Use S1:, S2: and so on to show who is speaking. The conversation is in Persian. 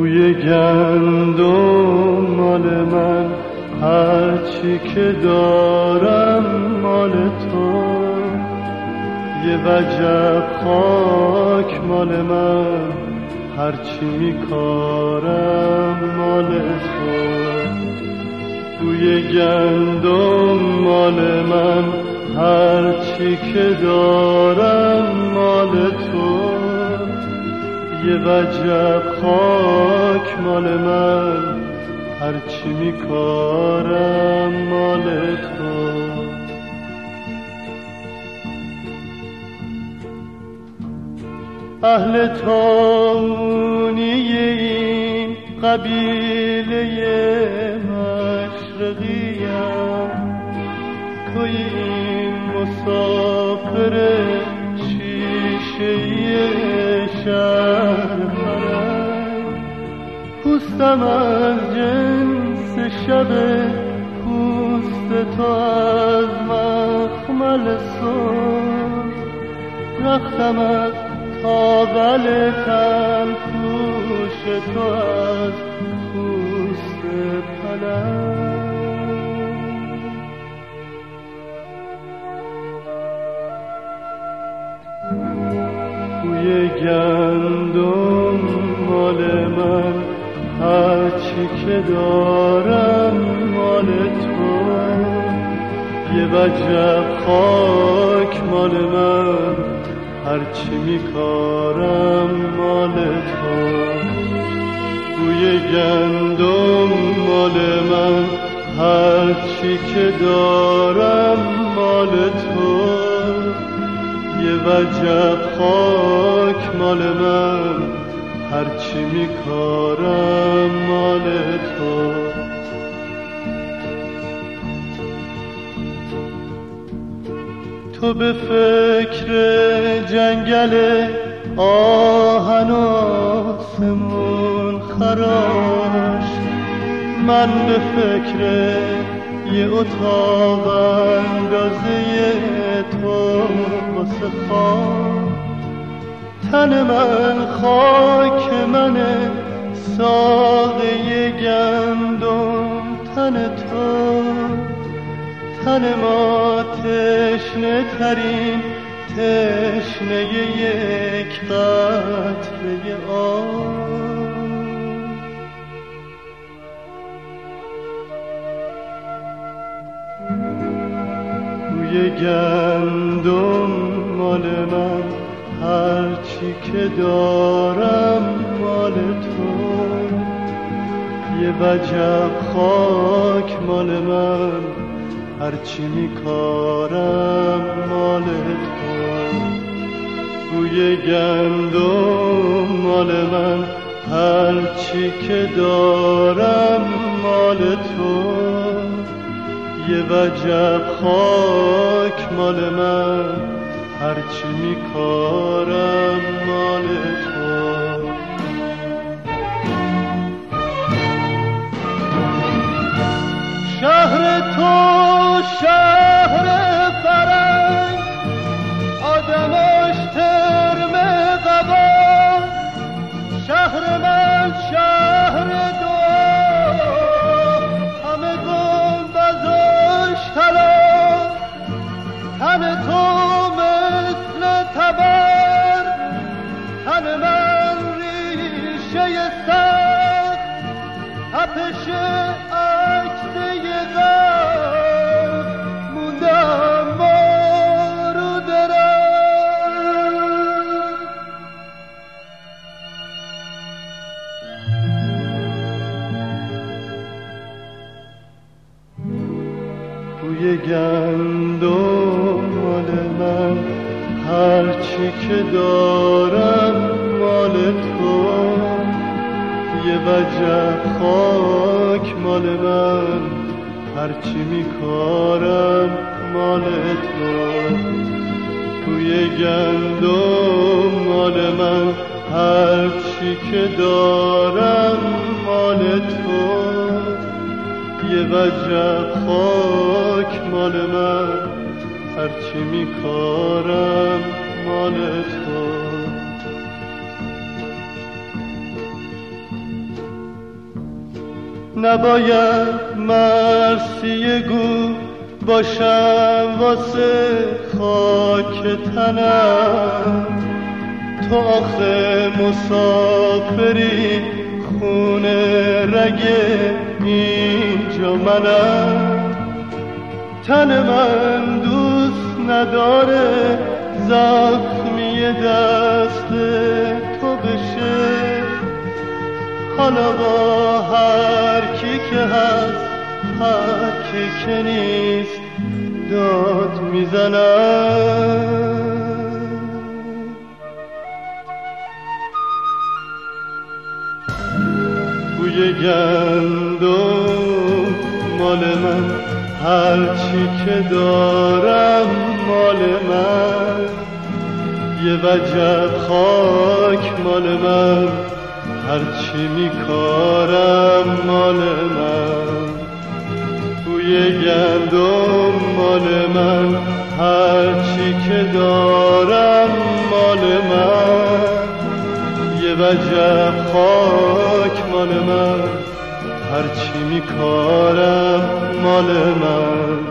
S1: بوی گندم مال من، هرچی که دارم مال تو. یه وجب خاک مال من، هرچی میکارم مال تو. بوی گندم مال من، هرچی که دارم مال تو. یه وجب خاک مال من، هرچی میکارم مال تو. اهل تاونی این قبیله مشرقیم، توی این مسافر شیشه‌ای شهر فرنگ. پوستم از جنس شب پوست تو، از مخمل سرخ رختم از تاول تن پوش تو، از پوست پلنگ. بوی گندم مال من، هرچی که دارم مال تو. یه وجب خاک مال من، هرچی میکارم مال تو. بوی گندم مال من، هرچی که دارم مال تو. یه وجب خاک مال من، هرچی میکارم مال تو. تو به فکر جنگل آهن و آسمون خراش، من به فکر یه اتاق اندازه تو واسه خواب. تن من خاک منه، ساقه گندم تن تو. تن ما تشنه ترین تشنه یک قطره آب. بوی گندم مال من، هرچی که دارم مال تو. یه وجب خاک مال من، هرچی میکارم مال تو. بوی گندم مال من، هرچی که دارم مال تو. یه وجب خاک مال من، هرچی میکارم مال تو. شهر تو شهر فرنگ، آدماش ترم قبا. شهر من شهر دعا، همه گنبداش طلا. تن تو مثل تبر، تن من ریشه سخت. تپش عکس یه غم موندم ما رو درم. بوی گندم مال من، هرچی که دارم مال تو. یه وجب خاک مال من، هرچی میکارم مال تو. بوی گندم مال من، هرچی که دارم مال تو. یه وجب خاک مال من، هرچی میکارم مال تو. نباید مرثیه گو باشم واسه خاک تنم. تو آخه مسافری خونه رگ اینجا منم. تن من دوست نداره زخمی دست تو بشه. حالا با هر کی که هست هر کی که نیست داد میزنم. بوی گندم مال من، هرچی که دارم مال من. یه وجب خاک مال من، هرچی میکارم مال من. بوی گندم مال من، هرچی که دارم مال من. یه وجب خاک مال من، هرچی میکارم مال من.